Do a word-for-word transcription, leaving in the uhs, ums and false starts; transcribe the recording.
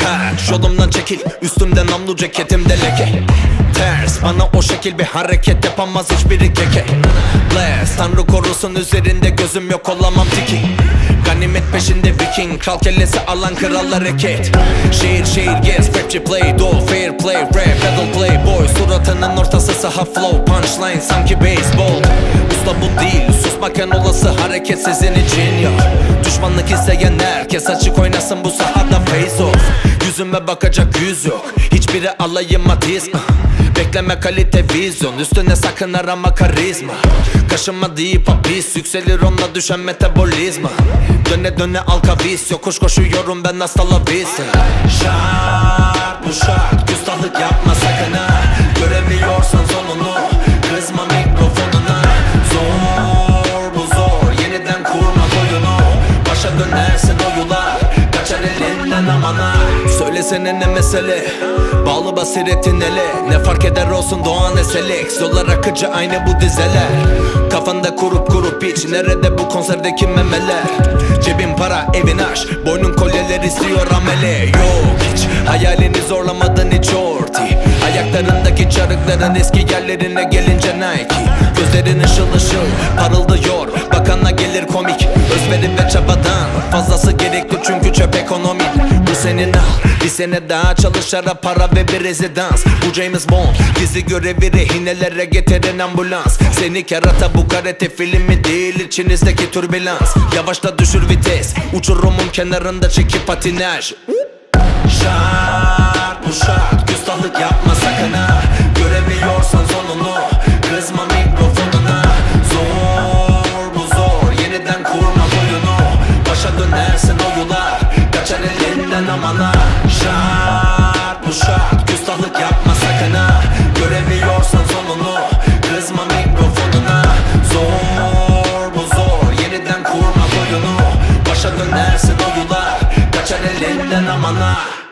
Kaç yolumdan çekil, üstümde namlu ceketimde leke. Ters bana o şekil bir hareket yapamaz hiçbiri keke. Bless Tanrı korusun, üzerinde gözüm yok, olamam tiki. Ganimet peşinde viking, kral kellesi alan kral hareket. Şehir şehir gez, rapçi play, do fair play, rap battle play boy. Suratının ortası saha flow, punchline sanki baseball. Usta bu değil, susmaken olası hareket sizin için yok. Düşmanlık isteyen herkes açık oynasın bu sahada face off. Yüzüme bakacak yüz yok, hiçbiri alayım atiz. Bekleme kalite vizyon, üstüne sakın arama karizma. Kaşınma deyip hapis, yükselir onunla düşen metabolizma. Döne döne al kavis, yokuş koşuyorum ben hasta la vista. Şart bu şart, küstahlık yapma sakın ha. Göremiyorsan sonunu, kızma mikrofonuna. Zor bu zor, yeniden kurma oyunu. Başa dönersin o yular, kaçar elinden amana. Söylesene ne mesele, bağlı basiretin ele. Ne fark eder olsun doğan eselek, yollar akıcı aynı bu dizeler. Kafanda kurup kurup hiç, nerede bu konserdeki memeler? Cebin para, evin aş, boynun kolyeler istiyor amele. Yok hiç, hayalini zorlamadın hiç orti. Ayaklarındaki çarıkların eski yerlerine gelince Nike. Gözlerin ışıl ışıl parıldıyor, bakanla gelir komik. Özveri ve çabadan fazlası gerekli çünkü çöp ekonomi. Bu senin al, bir sene daha çalışara para ve bir rezidans. Bu James Bond, gizli görevi rehinelere getiren ambulans. Seni kerata bu karate filmi değil, içinizdeki türbülans. Yavaşla düşür vites, uçurumun kenarında çekip patinaj. Şart bu şart, küstahlık yapma sakın ha. Göremiyorsan sonunu, kızma mikrofonuna. Zor bu zor, yeniden kurma oyunu. Başa dönersin o yular, kaçar elinden amana. Şart bu şart, küstahlık yapma sakın ha. Göremiyorsan sonunu, kızma mikrofonuna. Zor bu zor, yeniden kurma oyunu. Başa dönersin o yular, kaçar elinden amana.